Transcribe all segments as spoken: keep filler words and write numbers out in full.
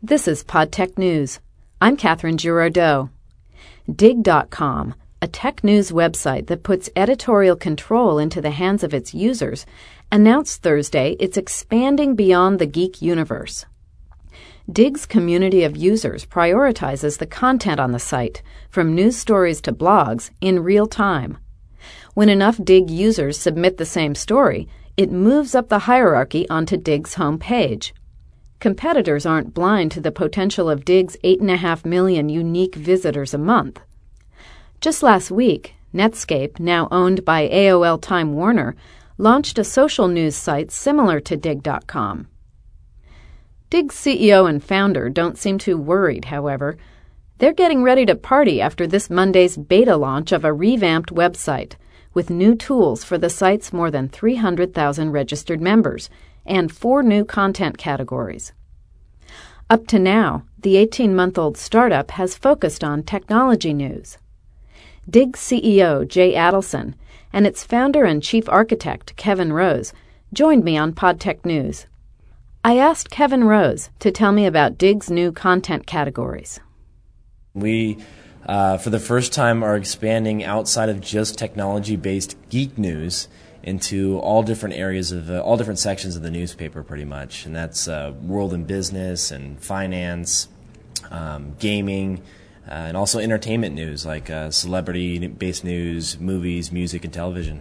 This is PodTech News. I'm Catherine Girardeau. Digg dot com, a tech news website that puts editorial control into the hands of its users, announced Thursday it's expanding beyond the geek universe. Digg's community of users prioritizes the content on the site, from news stories to blogs, in real time. When enough Digg users submit the same story, it moves up the hierarchy onto Digg's homepage. Competitors aren't blind to the potential of Digg's eight point five million unique visitors a month. Just last week, Netscape, now owned by A O L Time Warner, launched a social news site similar to Digg dot com. Digg's C E O and founder don't seem too worried, however. They're getting ready to party after this Monday's beta launch of a revamped website, with new tools for the site's more than three hundred thousand registered members, and four new content categories. Up to now, the eighteen-month-old startup has focused on technology news. Digg's C E O, Jay Adelson, and its founder and chief architect, Kevin Rose, joined me on PodTech News. I asked Kevin Rose to tell me about Digg's new content categories. We, uh, for the first time, are expanding outside of just technology-based geek news into all different areas of uh, all different sections of the newspaper, pretty much, and that's uh, world and business and finance, um, gaming, uh, and also entertainment news like uh, celebrity-based news, movies, music, and television.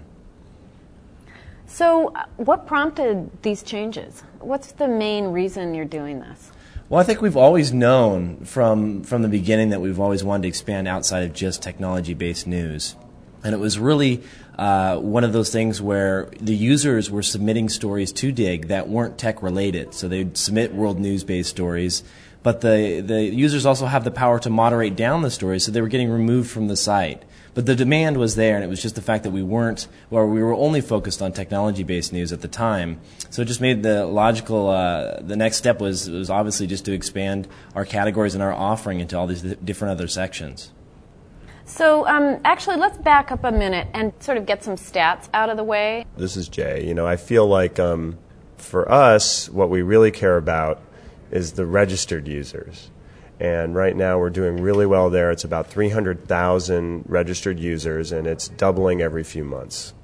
So, uh, what prompted these changes? What's the main reason you're doing this? Well, I think we've always known from from the beginning that we've always wanted to expand outside of just technology-based news. And it was really uh, one of those things where the users were submitting stories to Digg that weren't tech-related. So they'd submit world news-based stories, but the, the users also have the power to moderate down the stories, so they were getting removed from the site. But the demand was there, and it was just the fact that we weren't, or we were only focused on technology-based news at the time. So it just made the logical, uh, the next step was, was obviously just to expand our categories and our offering into all these different other sections. So um, actually, let's back up a minute and sort of get some stats out of the way. This is Jay. You know, I feel like um, for us, what we really care about is the registered users. And right now we're doing really well there. It's about three hundred thousand registered users, and it's doubling every few months.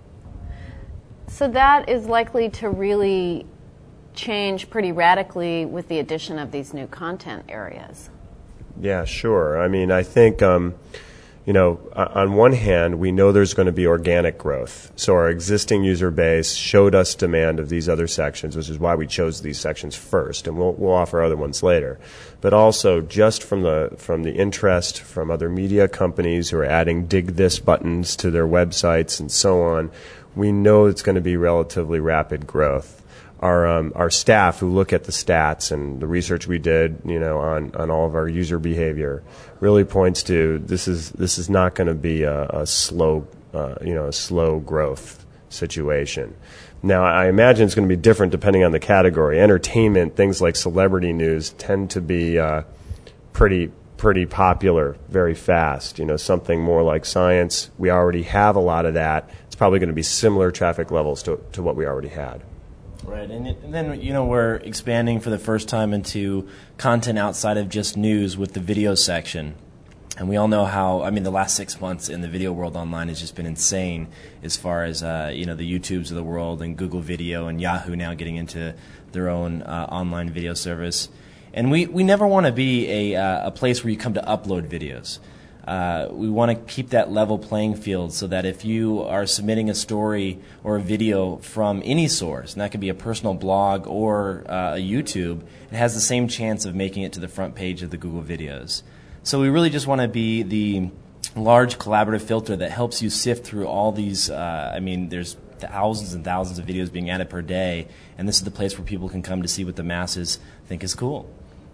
So that is likely to really change pretty radically with the addition of these new content areas. Yeah, sure. I mean, I think... Um, You know, on one hand, we know there's going to be organic growth. So our existing user base showed us demand of these other sections, which is why we chose these sections first, and we'll, we'll offer other ones later. But also, just from the from the interest from other media companies who are adding Digg This buttons to their websites and so on, we know it's going to be relatively rapid growth. Our um, our staff who look at the stats and the research we did, you know, on, on all of our user behavior, really points to this is this is not going to be a, a slow, uh, you know, a slow growth situation. Now, I imagine it's going to be different depending on the category. Entertainment, things like celebrity news, tend to be uh, pretty pretty popular very fast. You know, something more like science, we already have a lot of that. It's probably going to be similar traffic levels to to what we already had. Right, and, it, and then, you know, we're expanding for the first time into content outside of just news with the video section. And we all know how, I mean, the last six months in the video world online has just been insane as far as, uh, you know, the YouTubes of the world and Google Video and Yahoo now getting into their own uh, online video service. And we, we never want to be a, uh, a place where you come to upload videos. Uh, we want to keep that level playing field so that if you are submitting a story or a video from any source, and that could be a personal blog or uh, a YouTube, it has the same chance of making it to the front page of the Google videos. So we really just want to be the large collaborative filter that helps you sift through all these, uh, I mean, there's thousands and thousands of videos being added per day, and this is the place where people can come to see what the masses think is cool.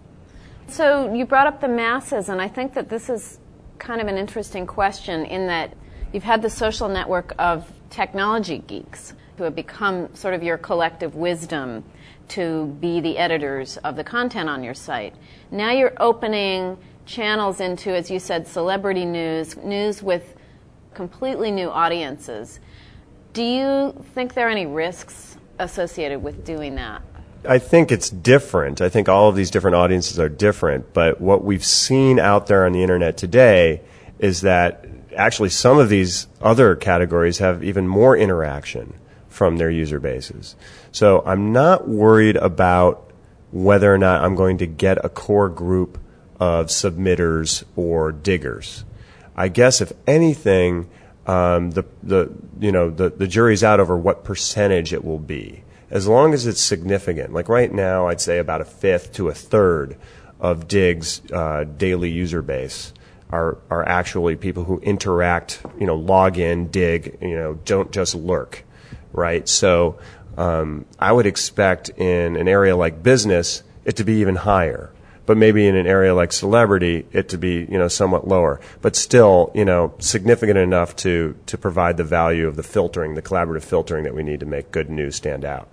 So you brought up the masses, and I think that this is kind of an interesting question in that you've had the social network of technology geeks who have become sort of your collective wisdom to be the editors of the content on your site. Now you're opening channels into, as you said, celebrity news, news with completely new audiences. Do you think there are any risks associated with doing that? I think it's different. I think all of these different audiences are different. But what we've seen out there on the internet today is that actually some of these other categories have even more interaction from their user bases. So I'm not worried about whether or not I'm going to get a core group of submitters or diggers. I guess if anything, um, the the you know the, the jury's out over what percentage it will be. As long as it's significant, like right now, I'd say about a fifth to a third of Dig's uh, daily user base are are actually people who interact, you know, log in, dig, you know, don't just lurk, right? So um, I would expect in an area like business it to be even higher, but maybe in an area like celebrity it to be, you know, somewhat lower, but still, you know, significant enough to to provide the value of the filtering, the collaborative filtering that we need to make good news stand out.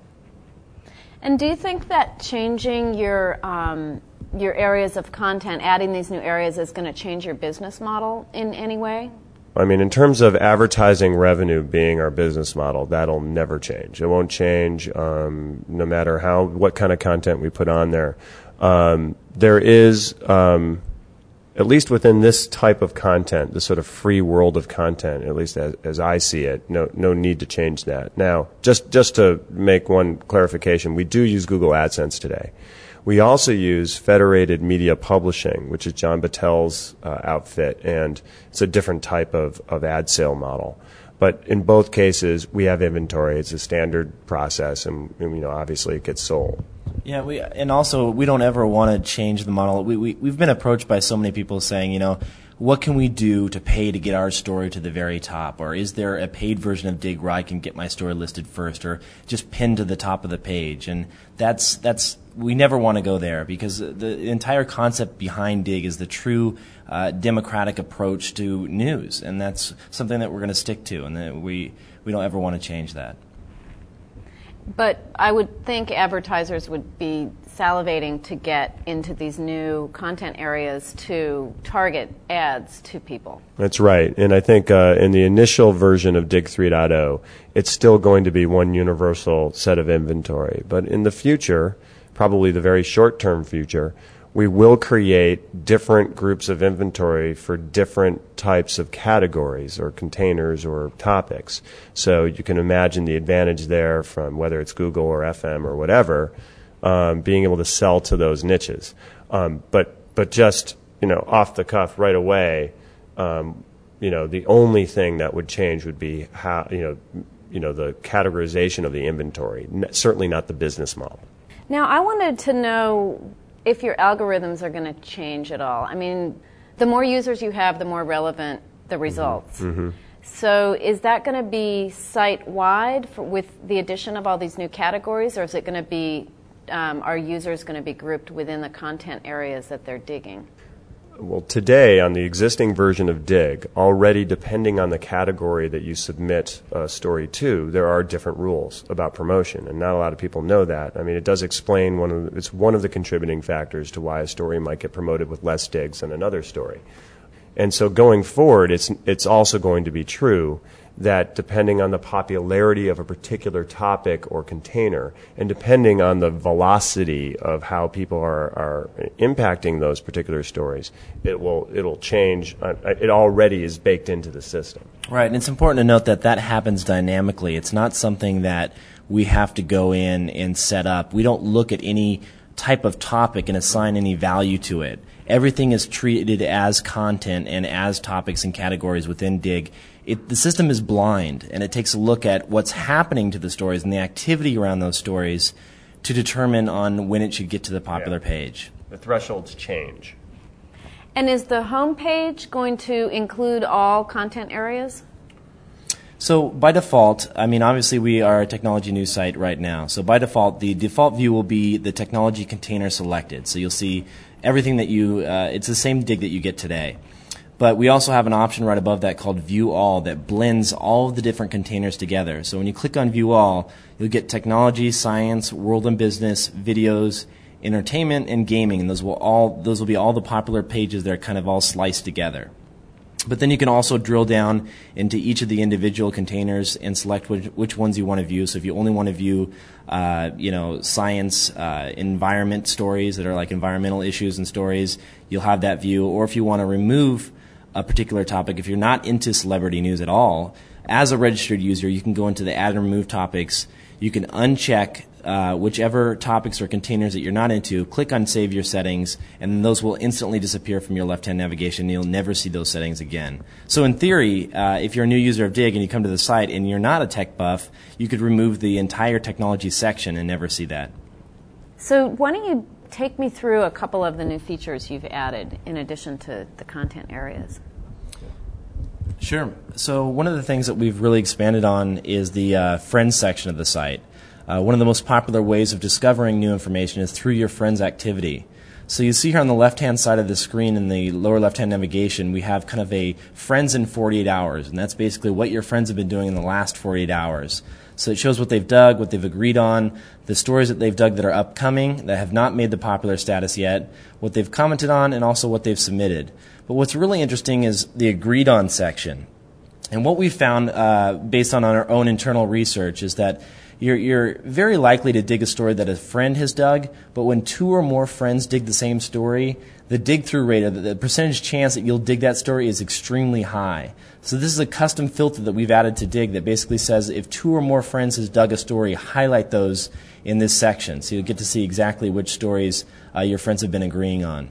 And do you think that changing your um, your areas of content, adding these new areas, is going to change your business model in any way? I mean, in terms of advertising revenue being our business model, that'll never change. It won't change um, no matter how what kind of content we put on there. Um, there is, um, at least within this type of content, this sort of free world of content, at least as, as I see it, no no need to change that. Now, just just to make one clarification, we do use Google AdSense today. We also use Federated Media Publishing, which is John Battelle's uh, outfit, and it's a different type of, of ad sale model. But in both cases, we have inventory. It's a standard process, and, and you know, obviously it gets sold. Yeah, we and also we don't ever want to change the model. We, we we've been approached by so many people saying, you know, what can we do to pay to get our story to the very top? Or is there a paid version of Dig where I can get my story listed first, or just pinned to the top of the page? And that's that's we never want to go there, because the entire concept behind Dig is the true uh, democratic approach to news, and that's something that we're going to stick to, and that we we don't ever want to change that. But I would think advertisers would be salivating to get into these new content areas to target ads to people. That's right. And I think uh, in the initial version of Dig three point oh, it's still going to be one universal set of inventory. But in the future, probably the very short-term future, we will create different groups of inventory for different types of categories or containers or topics. So you can imagine the advantage there from whether it's Google or F M or whatever, um, being able to sell to those niches. Um, but but just, you know, off the cuff right away, um, you know, the only thing that would change would be how, you know, you know, the categorization of the inventory, certainly not the business model. Now, I wanted to know if your algorithms are going to change at all. I mean, the more users you have, the more relevant the results. Mm-hmm. So is that going to be site-wide for, with the addition of all these new categories, or is it going to be, um, are users going to be grouped within the content areas that they're digging? Well, today, on the existing version of Dig, already depending on the category that you submit a story to, there are different rules about promotion, and not a lot of people know that. I mean, it does explain one of the, it's one of the contributing factors to why a story might get promoted with less digs than another story. And so going forward, it's it's also going to be true that depending on the popularity of a particular topic or container, and depending on the velocity of how people are, are impacting those particular stories, it will it'll change. Uh, it already is baked into the system. Right, and it's important to note that that happens dynamically. It's not something that we have to go in and set up. We don't look at any type of topic and assign any value to it. Everything is treated as content and as topics and categories within Dig. It, the system is blind, and it takes a look at what's happening to the stories and the activity around those stories to determine on when it should get to the popular Yeah. page. The thresholds change. And is the home page going to include all content areas? So by default, I mean, obviously we are a technology news site right now. So by default, the default view will be the technology container selected. So you'll see everything that you, uh, it's the same Dig that you get today. But we also have an option right above that called View All that blends all of the different containers together. So when you click on View All, you'll get technology, science, world and business, videos, entertainment, and gaming. And those will all those will be all the popular pages that are kind of all sliced together. But then you can also drill down into each of the individual containers and select which, which ones you want to view. So if you only want to view, uh, you know, science, uh, environment stories that are like environmental issues and stories, you'll have that view. Or if you want to remove a particular topic, if you're not into celebrity news at all, as a registered user, you can go into the add and remove topics. You can uncheck uh, whichever topics or containers that you're not into, click on Save Your Settings, and then those will instantly disappear from your left-hand navigation, and you'll never see those settings again. So in theory, uh, if you're a new user of Digg and you come to the site and you're not a tech buff, you could remove the entire technology section and never see that. So why don't you take me through a couple of the new features you've added in addition to the content areas? Sure. So one of the things that we've really expanded on is the uh, Friends section of the site. Uh, one of the most popular ways of discovering new information is through your friends' activity. So you see here on the left-hand side of the screen in the lower left-hand navigation, we have kind of a Friends in forty-eight hours, and that's basically what your friends have been doing in the last forty-eight hours. So it shows what they've dug, what they've agreed on, the stories that they've dug that are upcoming, that have not made the popular status yet, what they've commented on, and also what they've submitted. But what's really interesting is the agreed on section. And what we've found, uh, based on our own internal research, is that you're, you're very likely to dig a story that a friend has dug, but when two or more friends dig the same story, the dig-through rate, or the, the percentage chance that you'll dig that story is extremely high. So this is a custom filter that we've added to Digg that basically says if two or more friends has dug a story, highlight those in this section. So you'll get to see exactly which stories uh, your friends have been agreeing on.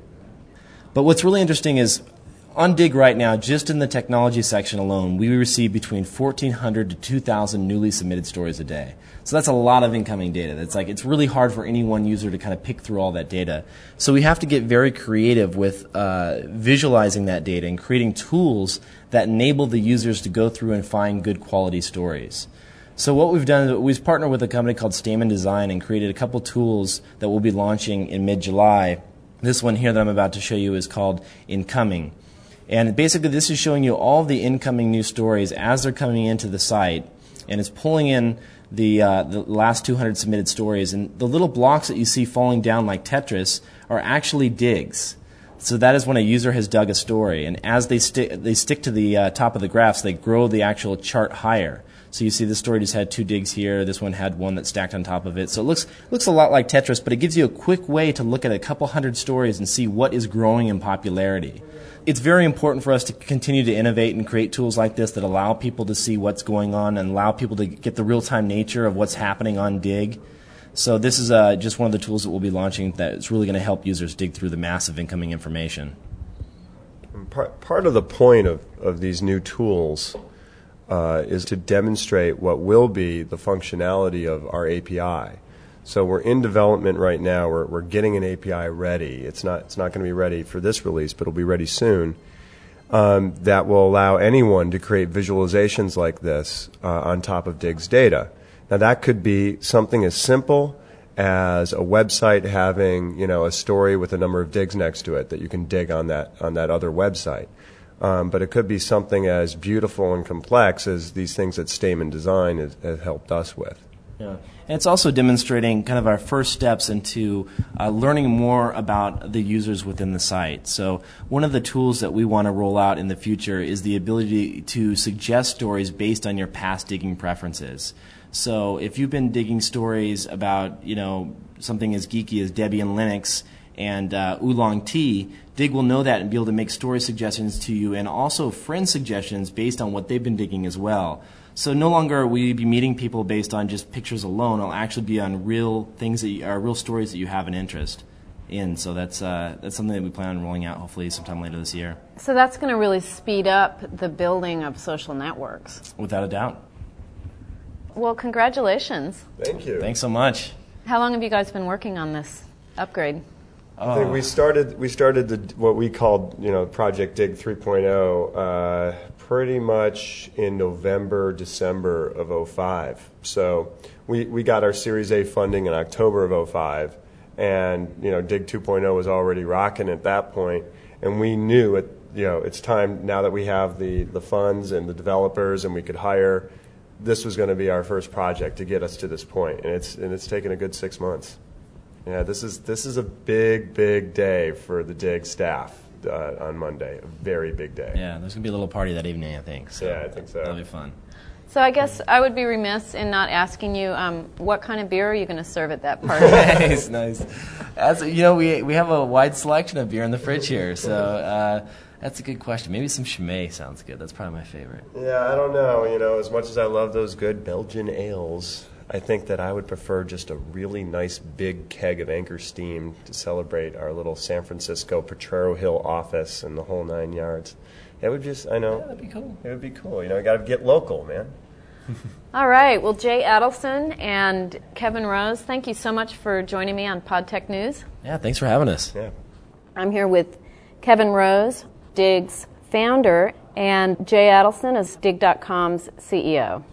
But what's really interesting is on Digg right now, just in the technology section alone, we receive between fourteen hundred to two thousand newly submitted stories a day. So that's a lot of incoming data. That's like it's really hard for any one user to kind of pick through all that data. So we have to get very creative with uh, visualizing that data and creating tools that enable the users to go through and find good quality stories. So what we've done is we've partnered with a company called Stamen Design and created a couple tools that we'll be launching in mid-July. This one here that I'm about to show you is called Incoming. And basically this is showing you all of the incoming new stories as they're coming into the site, and it's pulling in the, uh, the last two hundred submitted stories. And the little blocks that you see falling down like Tetris are actually digs. So that is when a user has dug a story. And as they, sti- they stick to the uh, top of the graphs, they grow the actual chart higher. So you see this story just had two digs here. This one had one that stacked on top of it. So it looks looks a lot like Tetris, but it gives you a quick way to look at a couple hundred stories and see what is growing in popularity. It's very important for us to continue to innovate and create tools like this that allow people to see what's going on and allow people to get the real-time nature of what's happening on Digg. So this is uh, just one of the tools that we'll be launching that's really going to help users dig through the massive incoming information. Part, part of the point of, of these new tools uh, is to demonstrate what will be the functionality of our A P I. So we're in development right now. We're, we're getting an A P I ready. It's not, it's not going to be ready for this release, but it'll be ready soon. Um, that will allow anyone to create visualizations like this uh, on top of Digg's data. Now that could be something as simple as a website having, you know, a story with a number of digs next to it that you can dig on that on that other website. Um, but it could be something as beautiful and complex as these things that Stamen Design has, has helped us with. Yeah. And it's also demonstrating kind of our first steps into uh, learning more about the users within the site. So one of the tools that we want to roll out in the future is the ability to suggest stories based on your past digging preferences. So if you've been digging stories about, you know, something as geeky as Debian Linux and uh, oolong tea, Digg will know that and be able to make story suggestions to you and also friend suggestions based on what they've been digging as well. So no longer will you be meeting people based on just pictures alone. It'll actually be on real things that you, are real stories that you have an interest in. So that's uh, that's something that we plan on rolling out hopefully sometime later this year. So that's going to really speed up the building of social networks. Without a doubt. Well, congratulations. Thank you. Thanks so much. How long have you guys been working on this upgrade? I think we started we started the what we called, you know, Project Digg three point oh uh, pretty much in November, December of oh five. So we we got our Series A funding in October of oh five, and you know Digg two point oh was already rocking at that point, and we knew it. You know, it's time now that we have the the funds and the developers, and we could hire. This was going to be our first project to get us to this point, and it's and it's taken a good six months. Yeah, this is this is a big, big day for the Digg staff. uh, on Monday. A very big day. Yeah, there's going to be a little party that evening, I think. So Yeah, I think so. That'll be fun. So I guess I would be remiss in not asking you, um, what kind of beer are you going to serve at that party? Nice, nice. As, you know, we we have a wide selection of beer in the fridge here, so uh, that's a good question. Maybe some Chimay sounds good. That's probably my favorite. Yeah, I don't know. You know, as much as I love those good Belgian ales, I think that I would prefer just a really nice big keg of Anchor Steam to celebrate our little San Francisco Potrero Hill office and the whole nine yards. It would just, I know. Yeah, that'd be cool. It would be cool. You know, you got to get local, man. All right. Well, Jay Adelson and Kevin Rose, thank you so much for joining me on PodTech News. Yeah, thanks for having us. Yeah. I'm here with Kevin Rose, Dig's founder, and Jay Adelson is Dig dot com's C E O.